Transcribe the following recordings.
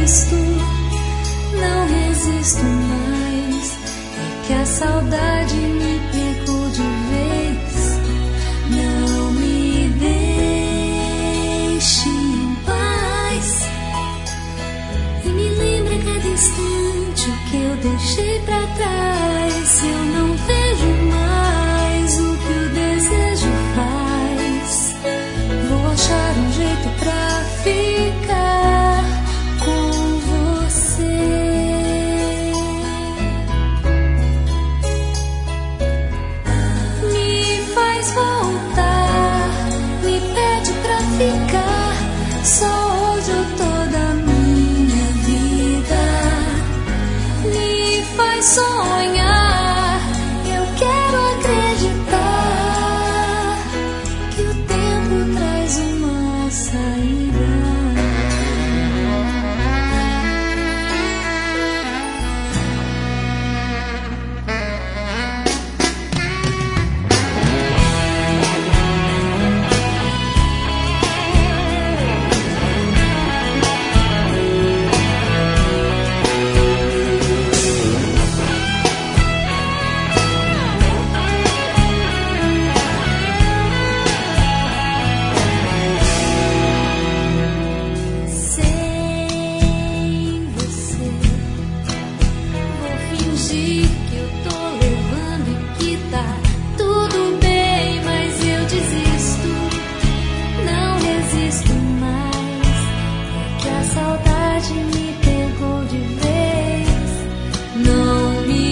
desisto, não resisto mais. É que a saudade me pegou de vez. Não me deixe em paz e me lembra a cada instante o que eu deixei pra trás. Eu não vejo mais o que o desejo faz. Vou achar um jeito pra ficar com você. Me faz voltar, me pede pra ficar. Só hoje eu tô da minha vida. Me faz sonhar, eu quero acreditar que o tempo traz uma saída. Sem você, vou fingir que eu tô levando e que tá tudo bem, mas eu desisto, não resisto mais. É que a saudade me pegou de vez. Não me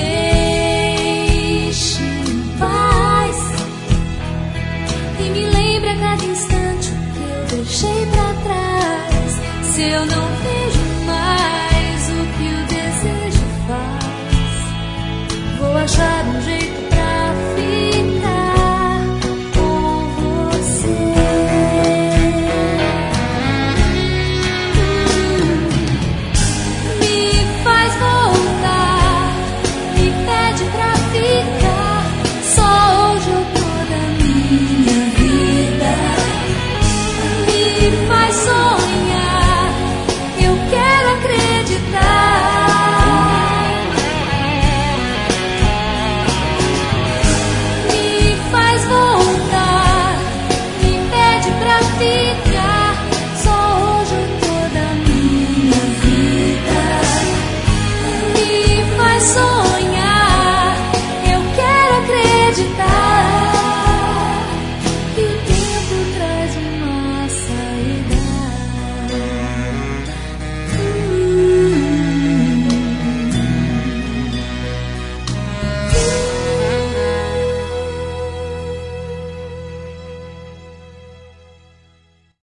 deixe em paz e me lembre a cada instante o que eu deixei pra trás. Se eu não